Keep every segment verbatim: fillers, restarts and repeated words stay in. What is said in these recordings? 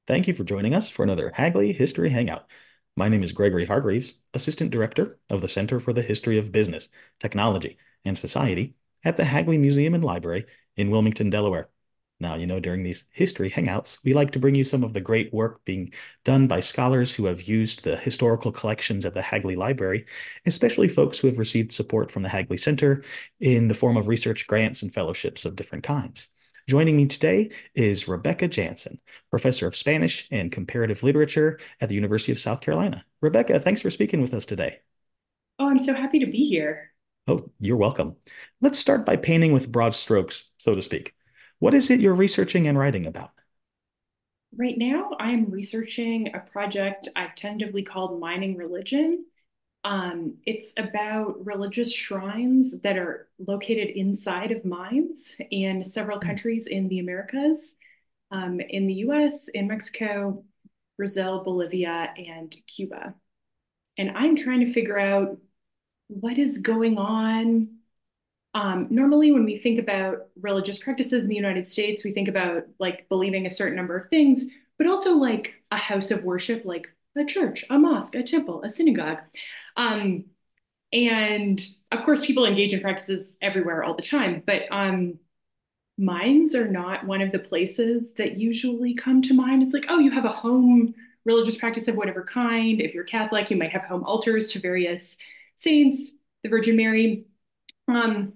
Thank you for joining us for another Hagley History Hangout. My name is Gregory Hargreaves, Assistant Director of the Center for the History of Business, Technology, and Society at the Hagley Museum and Library in Wilmington, Delaware. Now, you know, during these history hangouts, we like to bring you some of the great work being done by scholars who have used the historical collections at the Hagley Library, especially folks who have received support from the Hagley Center in the form of research grants and fellowships of different kinds. Joining me today is Rebecca Jansen, Professor of Spanish and Comparative Literature at the University of South Carolina. Rebecca, thanks for speaking with us today. Oh, I'm so happy to be here. Oh, you're welcome. Let's start by painting with broad strokes, so to speak. What is it you're researching and writing about? Right now, I'm researching a project I've tentatively called Mining Religion. Um, it's about religious shrines that are located inside of mines in several Hmm. countries in the Americas, um, in the U S, in Mexico, Brazil, Bolivia, and Cuba. And I'm trying to figure out what is going on. Um, normally, when we think about religious practices in the United States, we think about like believing a certain number of things, but also like a house of worship, like a church, a mosque, a temple, a synagogue. Um, and of course, people engage in practices everywhere all the time, but um, mines are not one of the places that usually come to mind. It's like, oh, you have a home religious practice of whatever kind. If you're Catholic, you might have home altars to various saints, the Virgin Mary. Um,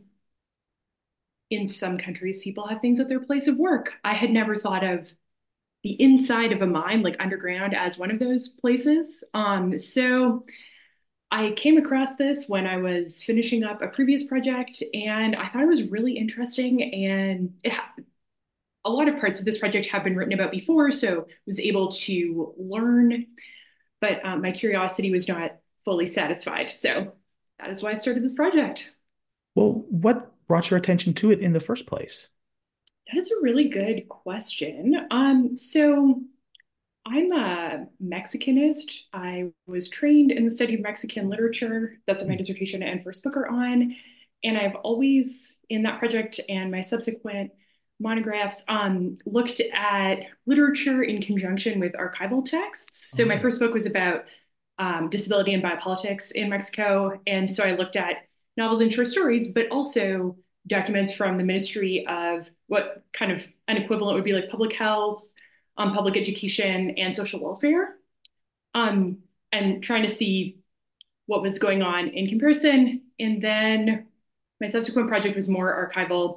in some countries, people have things at their place of work. I had never thought of the inside of a mine, like underground, as one of those places. Um, so I came across this when I was finishing up a previous project, and I thought it was really interesting. And it ha- a lot of parts of this project have been written about before, so I was able to learn, but um, my curiosity was not fully satisfied. So that is why I started this project. Well, what brought your attention to it in the first place? That is a really good question. Um, so I'm a Mexicanist. I was trained in the study of Mexican literature. That's what my Hmm. dissertation and first book are on. And I've always, in that project and my subsequent monographs, um, looked at literature in conjunction with archival texts. So my Oh. first book was about um, disability and biopolitics in Mexico. And so I looked at novels and short stories, but also documents from the Ministry of what kind of an equivalent would be like public health, um, public education, and social welfare, um, and trying to see what was going on in comparison. And then my subsequent project was more archival.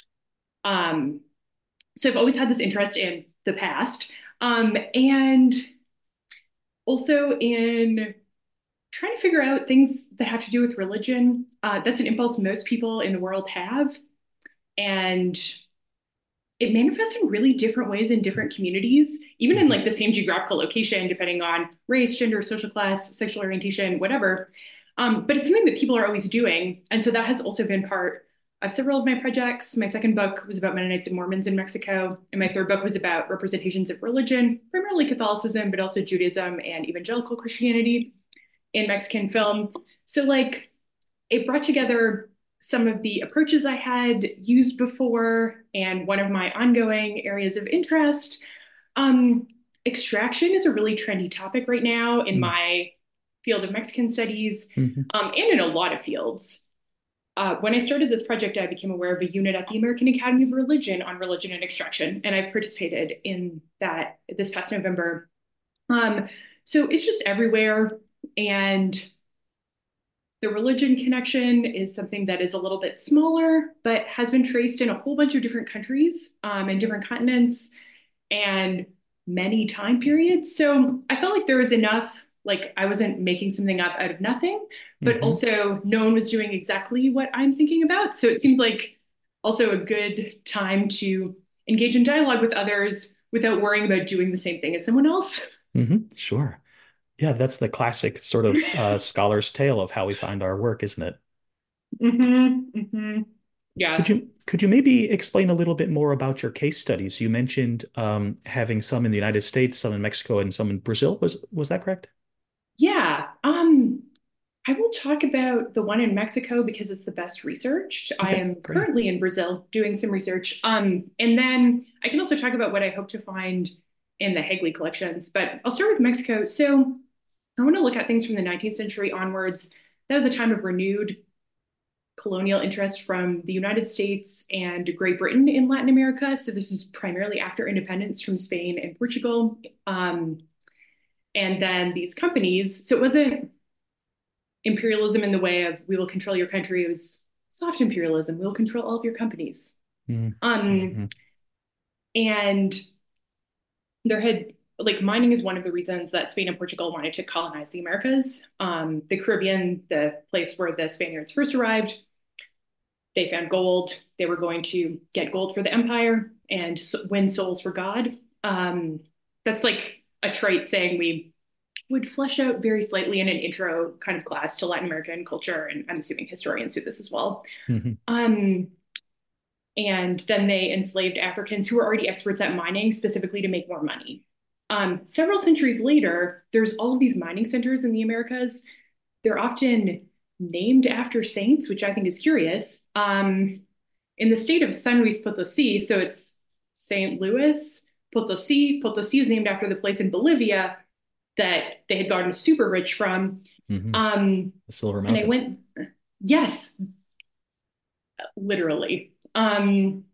Um, so I've always had this interest in the past, um, and also in trying to figure out things that have to do with religion. Uh, that's an impulse most people in the world have. And it manifests in really different ways in different communities, even in Mhm. like the same geographical location, depending on race, gender, social class, sexual orientation, whatever. Um, but it's something that people are always doing. And so that has also been part of several of my projects. My second book was about Mennonites and Mormons in Mexico. And my third book was about representations of religion, primarily Catholicism, but also Judaism and evangelical Christianity in Mexican film. So, like, it brought together some of the approaches I had used before and one of my ongoing areas of interest. Um, Extraction is a really trendy topic right now in Mm. my field of Mexican studies, Mhm. um, and in a lot of fields. Uh, when I started this project, I became aware of a unit at the American Academy of Religion on religion and extraction, and I've participated in that this past November. Um, so it's just everywhere, and the religion connection is something that is a little bit smaller, but has been traced in a whole bunch of different countries um, and different continents and many time periods. So I felt like there was enough, like I wasn't making something up out of nothing, but Mhm. also no one was doing exactly what I'm thinking about. So it seems like also a good time to engage in dialogue with others without worrying about doing the same thing as someone else. Mhm. Sure. Yeah, that's the classic sort of uh, scholar's tale of how we find our work, isn't it? hmm hmm Could Yeah. you could you maybe explain a little bit more about your case studies? You mentioned um, having some in the United States, some in Mexico, and some in Brazil. Was was that correct? Yeah. Um, I will talk about the one in Mexico because it's the best researched. I Okay, am great. currently in Brazil doing some research. Um, and then I can also talk about what I hope to find in the Hagley collections. But I'll start with Mexico. So I want to look at things from the nineteenth century onwards. That was a time of renewed colonial interest from the United States and Great Britain in Latin America. So this is primarily after independence from Spain and Portugal. Um, and then these companies, so it wasn't imperialism in the way of we will control your country. It was soft imperialism. We'll control all of your companies. Um, Mm-hmm. and there had like mining is one of the reasons that Spain and Portugal wanted to colonize the Americas. Um, the Caribbean, the place where the Spaniards first arrived, they found gold. They were going to get gold for the empire and win souls for God. Um, that's like a trait saying we would flesh out very slightly in an intro kind of class to Latin American culture, and I'm assuming historians do this as well. Mm-hmm. Um, and then they enslaved Africans who were already experts at mining specifically to make more money. Um, several centuries later, there's all of these mining centers in the Americas. They're often named after saints, which I think is curious. Um, in the state of San Luis Potosi, so it's Saint Louis Potosi. Potosi is named after the place in Bolivia that they had gotten super rich from. Mm-hmm. Um, The Silver and I Mountain. went, yes, literally. Um,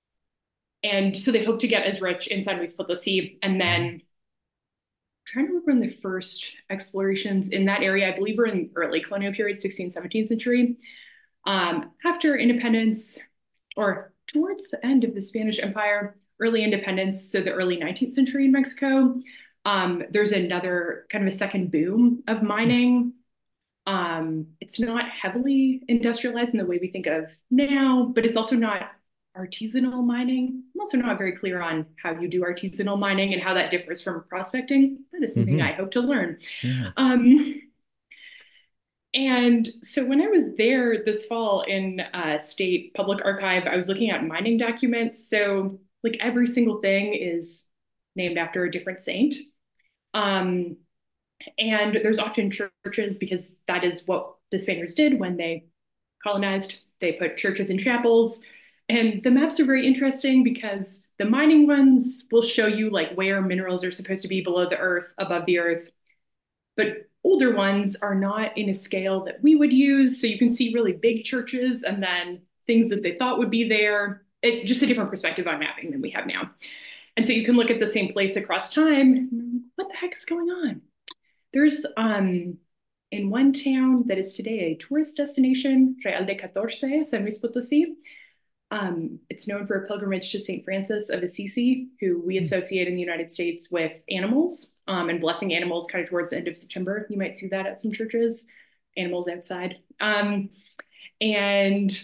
and so they hoped to get as rich in San Luis Potosi. And then Mm-hmm. I'm trying to remember when the first explorations in that area, I believe were in early colonial period, sixteenth, seventeenth century. Um, after independence, or towards the end of the Spanish Empire, early independence, so the early nineteenth century in Mexico, um, there's another kind of a second boom of mining. Um, it's not heavily industrialized in the way we think of now, but it's also not artisanal mining. I'm also not very clear on how you do artisanal mining and how that differs from prospecting. That is something Mm-hmm. I hope to learn. Yeah. Um, and so when I was there this fall in uh, State Public Archive, I was looking at mining documents. So like every single thing is named after a different saint. Um, and there's often churches because that is what the Spaniards did when they colonized. They put churches and chapels. And the maps are very interesting because the mining ones will show you like where minerals are supposed to be below the earth, above the earth. But older ones are not in a scale that we would use. So you can see really big churches and then things that they thought would be there. It, just a different perspective on mapping than we have now. And so you can look at the same place across time. What the heck is going on? There's um, in one town that is today a tourist destination, Real de Catorce, San Luis Potosi. Um, it's known for a pilgrimage to Saint Francis of Assisi, who we associate in the United States with animals um, and blessing animals kind of towards the end of September. You might see that at some churches, animals outside. Um, and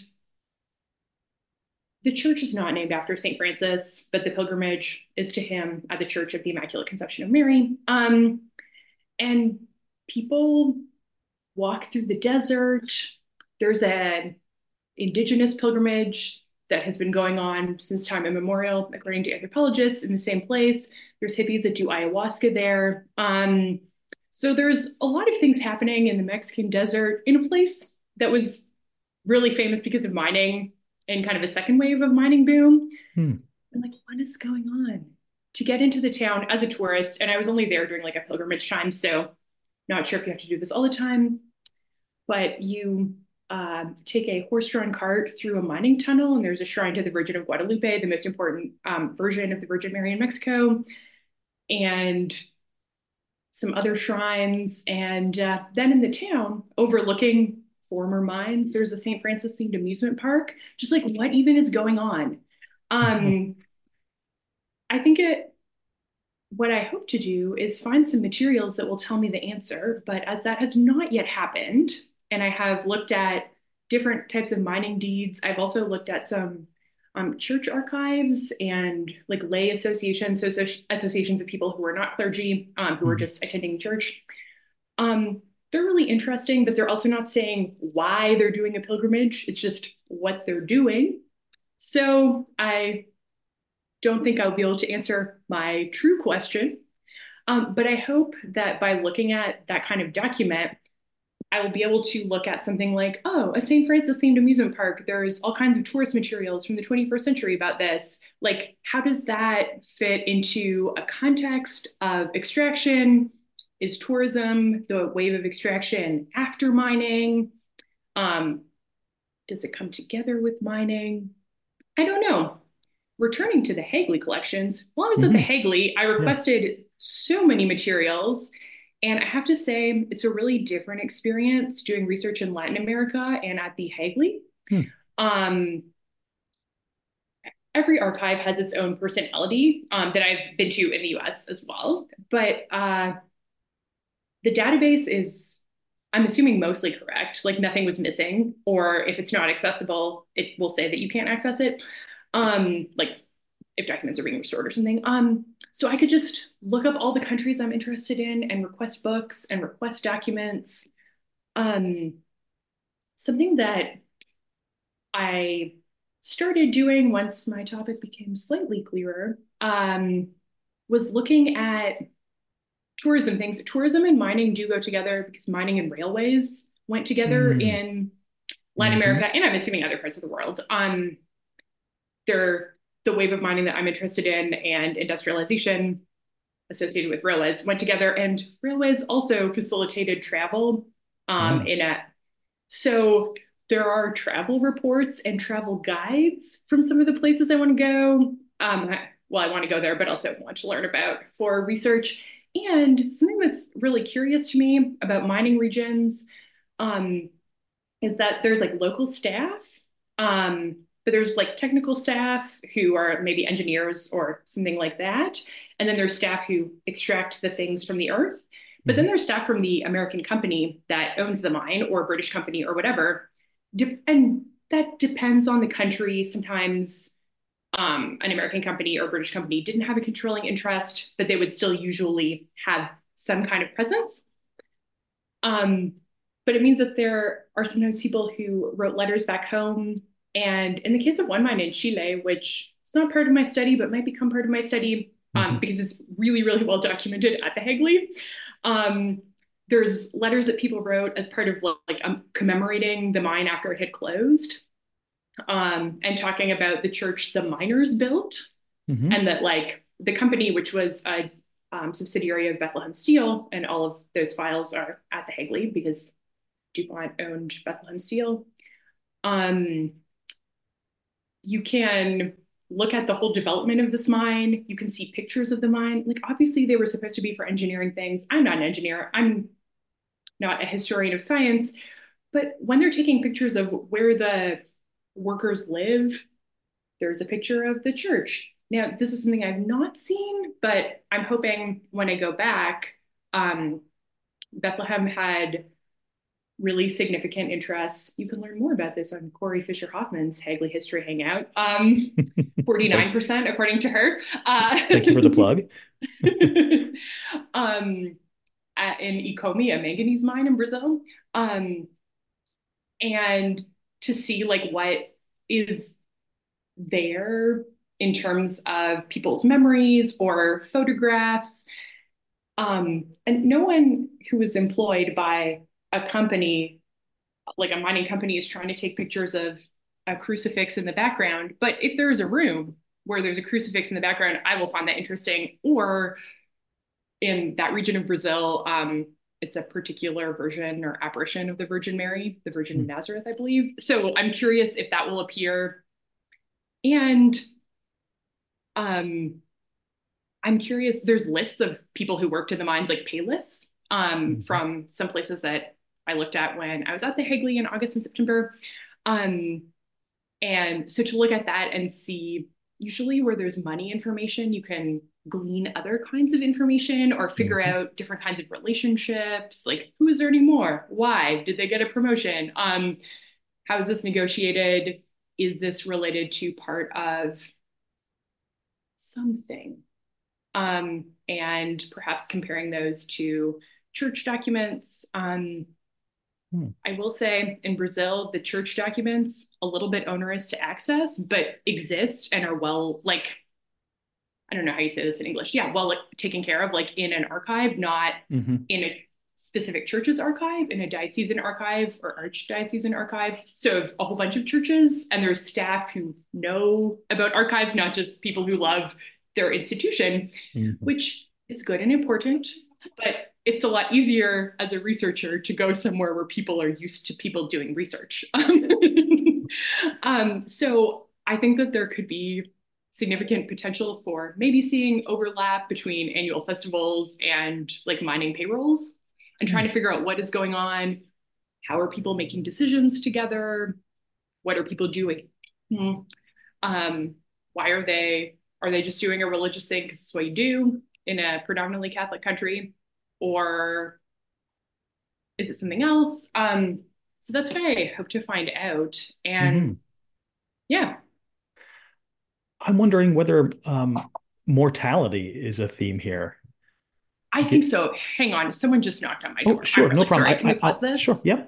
the church is not named after Saint Francis, but the pilgrimage is to him at the Church of the Immaculate Conception of Mary. Um, and people walk through the desert. There's an indigenous pilgrimage that has been going on since time immemorial, according to anthropologists, in the same place. There's hippies that do ayahuasca there. Um, so there's a lot of things happening in the Mexican desert in a place that was really famous because of mining and kind of a second wave of mining boom. Hmm. I'm like, what is going on? To get into the town as a tourist, and I was only there during like a pilgrimage time, so not sure if you have to do this all the time, but you uh, take a horse-drawn cart through a mining tunnel, and there's a shrine to the Virgin of Guadalupe, the most important um, version of the Virgin Mary in Mexico, and some other shrines. And uh, then in the town, overlooking former mines, there's a Saint Francis themed amusement park. Just like, what even is going on? Um, I think it, what I hope to do is find some materials that will tell me the answer. But as that has not yet happened, and I have looked at different types of mining deeds, I've also looked at some um, church archives and like lay associations, so, so associations of people who are not clergy, um, who are Mm-hmm. just attending church. Um, they're really interesting, but they're also not saying why they're doing a pilgrimage. It's just what they're doing. So I don't think I'll be able to answer my true question. Um, but I hope that by looking at that kind of document, I will be able to look at something like, oh, a Saint Francis themed amusement park. There's all kinds of tourist materials from the twenty-first century about this. Like, how does that fit into a context of extraction? Is tourism the wave of extraction after mining? Um, does it come together with mining? I don't know. Returning to the Hagley collections, while I was at the Hmm. Hagley, I Yeah. requested so many materials. And I have to say, it's a really different experience doing research in Latin America and at the Hagley. Hmm. Um, every archive has its own personality um, that I've been to in the U S as well. But uh, the database is, I'm assuming, mostly correct. Like nothing was missing, or if it's not accessible, it will say that you can't access it. Um, like if documents are being restored or something. Um, so I could just look up all the countries I'm interested in and request books and request documents. Um, something that I started doing once my topic became slightly clearer um, was looking at tourism things. Tourism and mining do go together because mining and railways went together Hmm. in Latin Hmm. America, and I'm assuming other parts of the world. Um, they're the wave of mining that I'm interested in and industrialization associated with railways went together, and railways also facilitated travel um, Yeah. in a so there are travel reports and travel guides from some of the places I want to go. Um, well, I want to go there, but also want to learn about for research. And something that's really curious to me about mining regions um, is that there's like local staff, um, but there's like technical staff who are maybe engineers or something like that. And then there's staff who extract the things from the earth. But then Hmm. there's staff from the American company that owns the mine or British company or whatever. De- and that depends on the country. Sometimes um, an American company or British company didn't have a controlling interest, but they would still usually have some kind of presence. Um, but it means that there are sometimes people who wrote letters back home. And in the case of one mine in Chile, which is not part of my study, but might become part of my study um, Hmm. because it's really, really well documented at the Hagley. Um, there's letters that people wrote as part of like um, commemorating the mine after it had closed um, and talking about the church the miners built Hmm. and that like the company, which was a um, subsidiary of Bethlehem Steel, and all of those files are at the Hagley because DuPont owned Bethlehem Steel. Um, you can look at the whole development of this mine. You can see pictures of the mine. Like obviously they were supposed to be for engineering things. I'm not an engineer. I'm not a historian of science, but when they're taking pictures of where the workers live, there's a picture of the church. Now, this is something I've not seen, but I'm hoping when I go back, um, Bethlehem had really significant interests. You can learn more about this on Corey Fisher Hoffman's Hagley History Hangout. Um, Thank, forty-nine percent according to her. Uh, thank you for the plug. um, at, in Icome, a manganese mine in Brazil. Um, and to see like what is there in terms of people's memories or photographs. Um, and no one who is employed by a company, like a mining company, is trying to take pictures of a crucifix in the background. But if there is a room where there's a crucifix in the background, I will find that interesting. Or in that region of Brazil, um, it's a particular version or apparition of the Virgin Mary, the Virgin of Hmm. Nazareth, I believe. So I'm curious if that will appear. And um, I'm curious, there's lists of people who worked in the mines, like pay lists um, Hmm. from some places that I looked at when I was at the Hagley in August and September. Um, and so to look at that and see, usually where there's money information, you can glean other kinds of information or figure Hmm. out different kinds of relationships, like who is earning more? Why? Did they get a promotion? Um, how is this negotiated? Is this related to part of something? Um, and perhaps comparing those to church documents. Um, Hmm. I will say in Brazil, the church documents a little bit onerous to access, but exist and are well, like I don't know how you say this in English. Yeah, well, like taken care of, like in an archive, not Hmm. in a specific church's archive and a diocesan archive or archdiocesan archive. So a whole bunch of churches, and there's staff who know about archives, not just people who love their institution, Mhm. which is good and important. But it's a lot easier as a researcher to go somewhere where people are used to people doing research. um, so I think that there could be significant potential for maybe seeing overlap between annual festivals and like mining payrolls and trying to figure out what is going on. How are people making decisions together? What are people doing? Um, why are they, are they just doing a religious thing because it's what you do in a predominantly Catholic country? Or is it something else? Um, so that's what I hope to find out. And Mhm. yeah, I'm wondering whether um, mortality is a theme here. I think Get, so. Hang on, someone just knocked on my oh, door. I'm sure, no really problem. sorry. I, Can we I, pause I'll, sure, this? yep.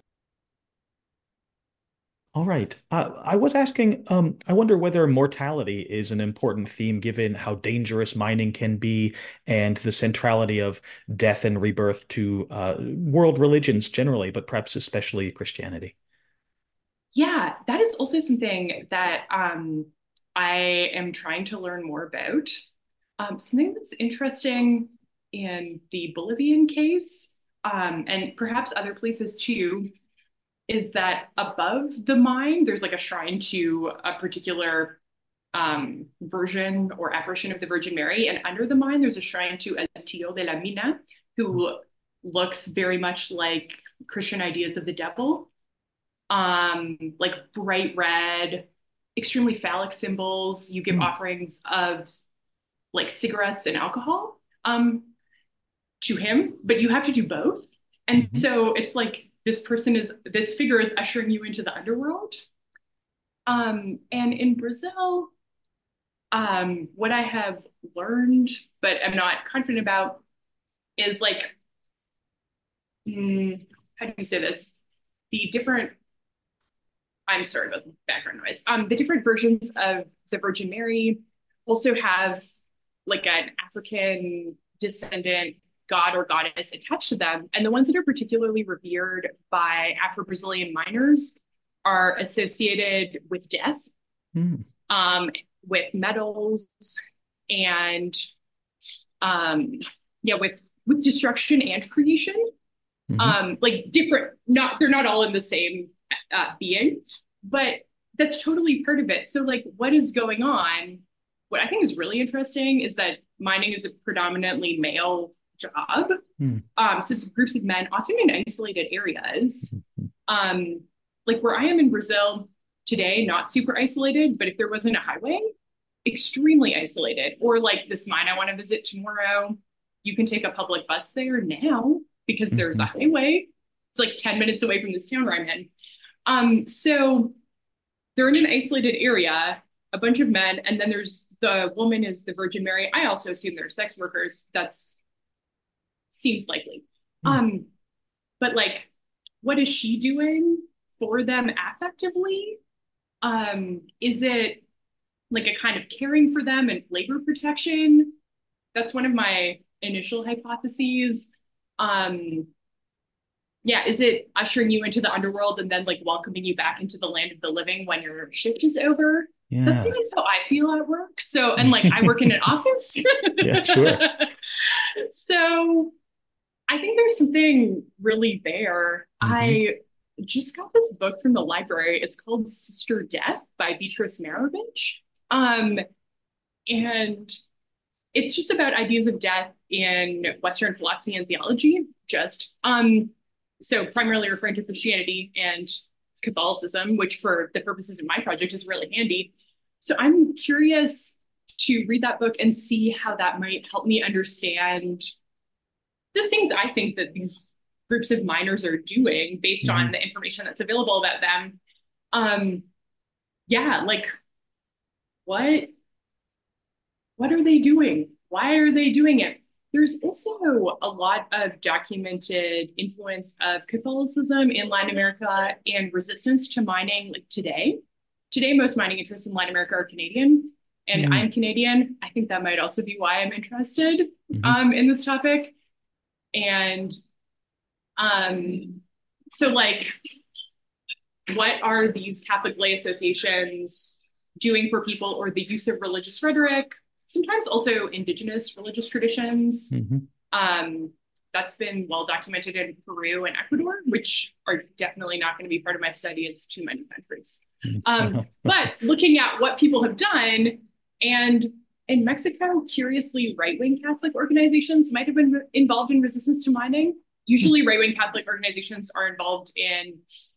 All right. Uh, I was asking, um, I wonder whether mortality is an important theme given how dangerous mining can be and the centrality of death and rebirth to uh, world religions generally, but perhaps especially Christianity. Yeah, that is also something that um, I am trying to learn more about. Um, something that's interesting in the Bolivian case, um, and perhaps other places too, is that above the mine, there's like a shrine to a particular um, version or apparition of the Virgin Mary. And under the mine, there's a shrine to El Tío de la Mina, who looks very much like Christian ideas of the devil, um, like bright red, extremely phallic symbols. You give Hmm. offerings of like cigarettes and alcohol um, to him, but you have to do both. And Mhm. so it's like this person is, this figure is ushering you into the underworld. Um, and in Brazil, um, what I have learned, but I'm not confident about, is like, mm, how do you say this? The different, I'm sorry about the background noise. Um, the different versions of the Virgin Mary also have like an African descendant god or goddess attached to them. And the ones that are particularly revered by Afro-Brazilian miners are associated with death, Hmm. um, with metals, and um, yeah, with with destruction and creation. Mhm. Um, like different, not they're not all in the same uh, being, but that's totally part of it. So like, what is going on? What I think is really interesting is that mining is a predominantly male job. Hmm. Um, so it's groups of men, often in isolated areas. Mhm. Um, like where I am in Brazil today, not super isolated, but if there wasn't a highway, extremely isolated. Or like this mine I want to visit tomorrow, you can take a public bus there now because there's a Mhm. highway. It's like ten minutes away from this town where I'm in. Um, so they're in an isolated area, a bunch of men, and then there's the woman is the Virgin Mary. I also assume they're sex workers. That's seems likely. Hmm. Um, but like, what is she doing for them affectively? Um, is it like a kind of caring for them and labor protection? That's one of my initial hypotheses. Um, yeah, is it ushering you into the underworld and then like welcoming you back into the land of the living when your shift is over? That's Yeah. sometimes how I feel at work. So, and like I work in an office. Yeah, sure. So I think there's something really there. Hmm. I just got this book from the library. It's called Sister Death by Beatrice Marovich. Um, and it's just about ideas of death in Western philosophy and theology, just. Um, so primarily referring to Christianity and Catholicism, which for the purposes of my project is really handy. So I'm curious to read that book and see how that might help me understand the things I think that these groups of miners are doing based on Hmm. the information that's available about them. Um, yeah, like what what are they doing? Why are they doing it? There's also a lot of documented influence of Catholicism in Latin America and resistance to mining like today. Today, most mining interests in Latin America are Canadian, and Hmm. I'm Canadian. I think that might also be why I'm interested Hmm. um, in this topic. And Um, so like, what are these Catholic lay associations doing for people, or the use of religious rhetoric, sometimes also indigenous religious traditions? Hmm. Um, that's been well documented in Peru and Ecuador, which are definitely not going to be part of my study. It's too many countries. Um, but looking at what people have done, and in Mexico, curiously, right-wing Catholic organizations might have been involved in resistance to mining. Usually, right-wing Catholic organizations are involved in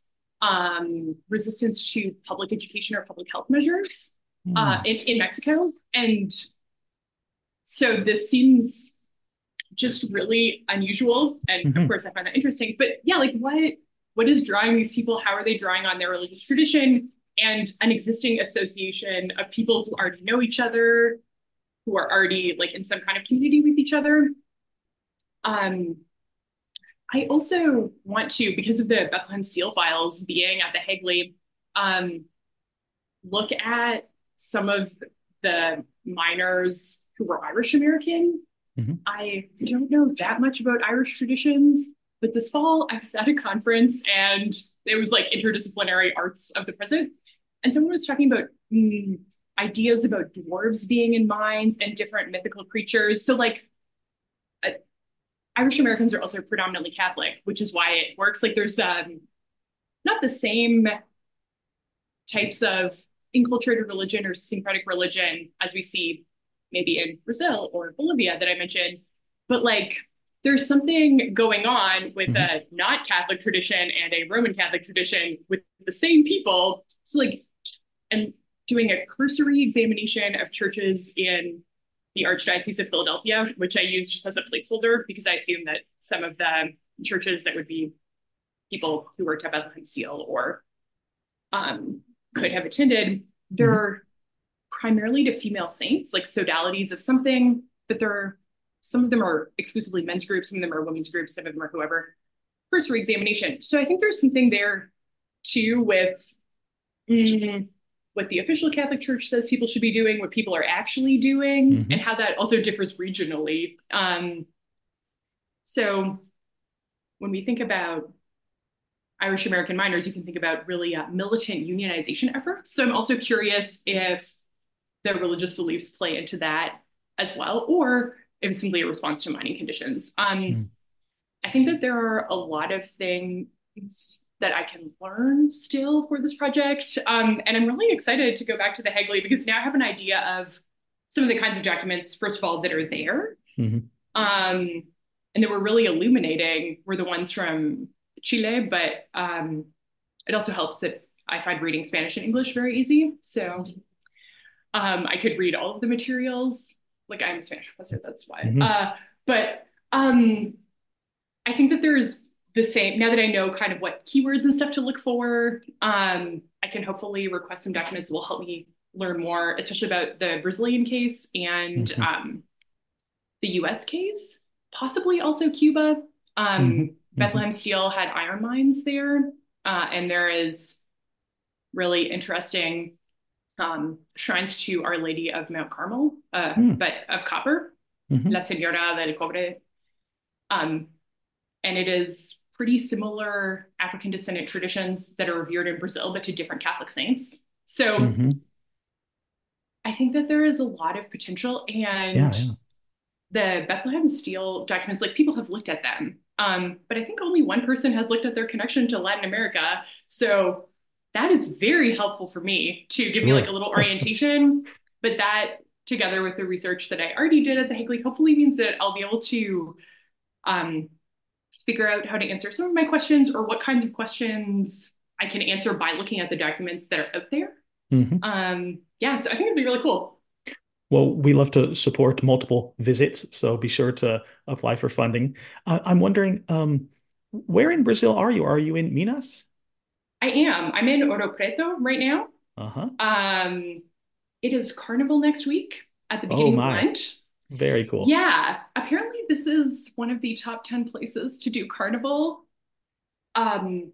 um, resistance to public education or public health measures uh, Hmm. in, in Mexico. And so this seems just really unusual. And of Hmm. course, I find that interesting. But yeah, like what what is drawing these people? How are they drawing on their religious tradition and an existing association of people who already know each other, who are already like in some kind of community with each other? Um, I also want to, because of the Bethlehem Steel files being at the Hagley, um, look at some of the miners who were Irish American. Hmm. I don't know that much about Irish traditions, but this fall I was at a conference and it was like interdisciplinary arts of the present. And someone was talking about mm, ideas about dwarves being in mines and different mythical creatures. So, like, uh, Irish Americans are also predominantly Catholic, which is why it works. Like, there's um, not the same types of enculturated religion or syncretic religion as we see maybe in Brazil or Bolivia that I mentioned, but like there's something going on with Hmm. a not Catholic tradition and a Roman Catholic tradition with the same people. So like, and doing a cursory examination of churches in the Archdiocese of Philadelphia, which I use just as a placeholder because I assume that some of the churches that would be people who worked at Bethlehem Steel or um, could have attended, Hmm. they're primarily to female saints, like sodalities of something, but they're some of them are exclusively men's groups, some of them are women's groups, some of them are whoever. Cursory examination. So I think there's something there too with mm, what the official Catholic Church says people should be doing, what people are actually doing, and Hmm. how that also differs regionally. Um, so when we think about Irish American miners, you can think about really uh, militant unionization efforts. So I'm also curious if their religious beliefs play into that as well, or if it's simply a response to mining conditions. Um, Hmm. I think that there are a lot of things that I can learn still for this project. Um, and I'm really excited to go back to the Hagley because now I have an idea of some of the kinds of documents, first of all, that are there. Hmm. Um, and that were really illuminating were the ones from Chile, but um, it also helps that I find reading Spanish and English very easy. So um, I could read all of the materials. Like I'm a Spanish professor, that's why. Hmm. Uh, but um, I think that there's the same, now that I know kind of what keywords and stuff to look for, um, I can hopefully request some documents that will help me learn more, especially about the Brazilian case and Hmm. um, the U S case, possibly also Cuba. Hmm. Um, Hmm. Bethlehem Steel had iron mines there, uh, and there is really interesting um, shrines to Our Lady of Mount Carmel, uh, Hmm. but of copper, Hmm. La Señora del Cobre. Um, and it is pretty similar African descendant traditions that are revered in Brazil, but to different Catholic saints. So Hmm. I think that there is a lot of potential, Yeah, and yeah. the Bethlehem Steel documents, like people have looked at them, um, but I think only one person has looked at their connection to Latin America. So that is very helpful for me to give me like a Sure. little orientation. But that, together with the research that I already did at the Hagley, hopefully means that I'll be able to um, figure out how to answer some of my questions or what kinds of questions I can answer by looking at the documents that are out there. Hmm. Um, yeah, so I think it'd be really cool. Well, we love to support multiple visits, so be sure to apply for funding. I I'm wondering, um, where in Brazil are you? Are you in Minas? I am. I'm in Ouro Preto right now. Uh-huh. Um, it is Carnival next week at the Oh beginning of my, Lent. very cool. Yeah, apparently this is one of the top ten places to do Carnival. Um,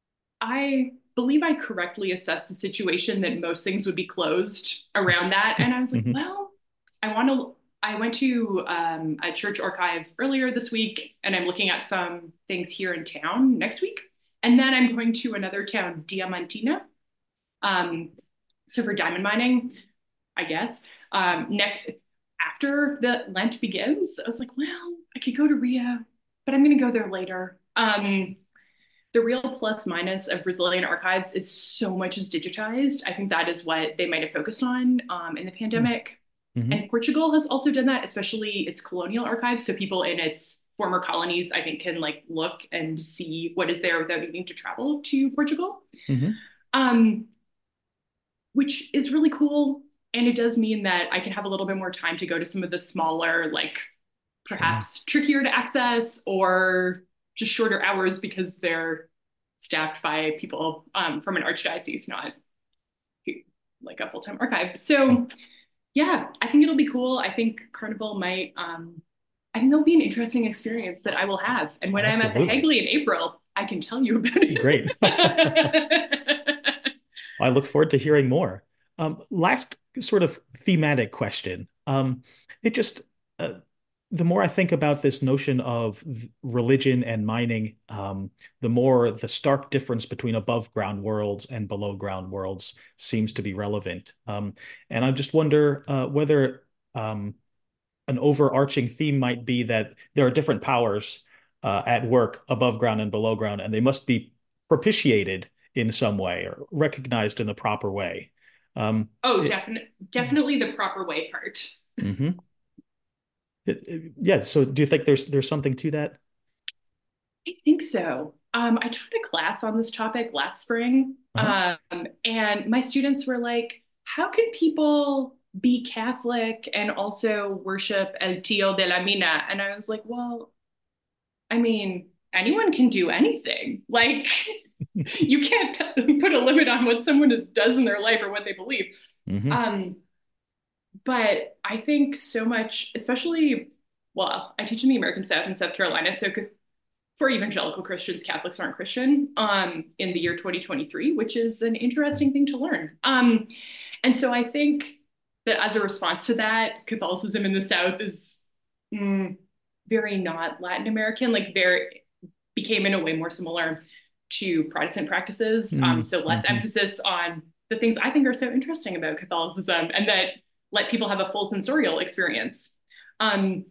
I believe I correctly assessed the situation that most things would be closed around that. And I was like, Hmm. well, I want to. I went to um, a church archive earlier this week, and I'm looking at some things here in town next week. And then I'm going to another town, Diamantina. Um, so for diamond mining, I guess. Um, next after the Lent begins, I was like, well, I could go to Rio, but I'm going to go there later. Um, the real plus minus of Brazilian archives is so much is digitized. I think that is what they might have focused on um, in the pandemic. Mm-hmm. And Portugal has also done that, especially its colonial archives. So people in its former colonies, I think, can like look and see what is there without needing to travel to Portugal, Mm-hmm. um, which is really cool. And it does mean that I can have a little bit more time to go to some of the smaller, like Sure. perhaps trickier to access or just shorter hours because they're staffed by people um, from an archdiocese, not like a full-time archive. So yeah, I think it'll be cool. I think Carnival might, um, I think there'll be an interesting experience that I will have. And when I'm at the Absolutely. Hagley in April, I can tell you about Great. it. I look forward to hearing more. Um, last sort of thematic question. Um, it just, uh, the more I think about this notion of religion and mining, um, the more the stark difference between above ground worlds and below ground worlds seems to be relevant. Um, and I just wonder uh, whether um, an overarching theme might be that there are different powers uh, at work above ground and below ground, and they must be propitiated in some way or recognized in the proper way. Um, Oh, it, definitely, definitely the proper way part. mhm. It- it- yeah. So, do you think there's there's something to that? I think so. Um, I taught a class on this topic last spring, Uh-huh. um, and my students were like, "How can people be Catholic and also worship El Tío de la Mina?" And I was like, "Well, I mean, anyone can do anything. Like, you can't t- put a limit on what someone does in their life or what they believe." Hmm. Um, but I think so much, especially, well, I teach in the American South in South Carolina, so for evangelical Christians, Catholics aren't Christian um, in the year twenty twenty-three, which is an interesting thing to learn. Um, and so I think that as a response to that, Catholicism in the South is mm, very not Latin American, like very became in a way more similar to Protestant practices. Um, so less Mm-hmm. emphasis on the things I think are so interesting about Catholicism and that let people have a full sensorial experience. Um,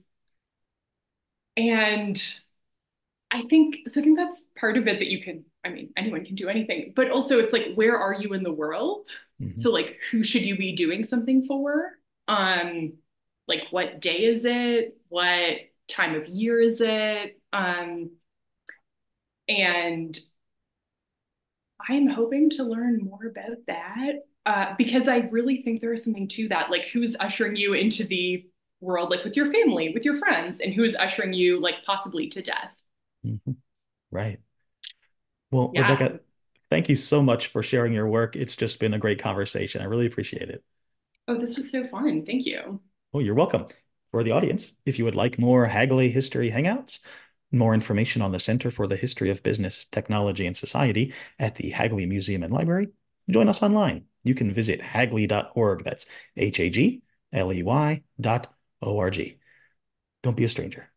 and I think so. I think that's part of it that you can, I mean, anyone can do anything, but also it's like, where are you in the world? Hmm. So like, who should you be doing something for? Um, like what day is it? What time of year is it? Um, and I'm hoping to learn more about that uh, because I really think there is something to that. Like, who's ushering you into the world, like with your family, with your friends, and who's ushering you, like, possibly to death? Hmm. Right. Well, Yeah. Rebecca, thank you so much for sharing your work. It's just been a great conversation. I really appreciate it. Oh, this was so fun. Thank you. Oh, you're welcome. For the audience, if you would like more Hagley History Hangouts, more information on the Center for the History of Business, Technology, and Society at the Hagley Museum and Library, join us online. You can visit hagley dot org. That's H A G L E Y dot O R G. Don't be a stranger.